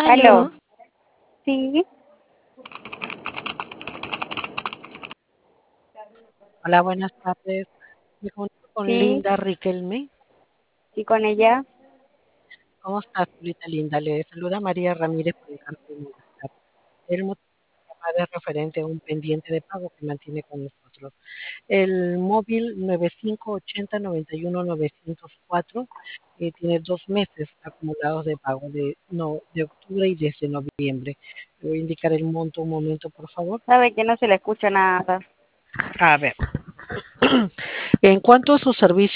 Aló, Aló, sí, Hola, buenas tardes. Me comunico con sí, Linda Riquelme. sí, con ella. ¿Cómo está, señorita Linda? Le saluda María Ramírez por encargo de Movistar. El motivo de la llamada es referente a un pendiente de pago que mantiene con nosotros. El móvil 9580 91904 tiene 2 meses acumulados de pago de octubre y desde noviembre. Le voy a indicar el monto un momento, por favor. Sabe que no se le escucha nada. A ver, en cuanto a su servicio,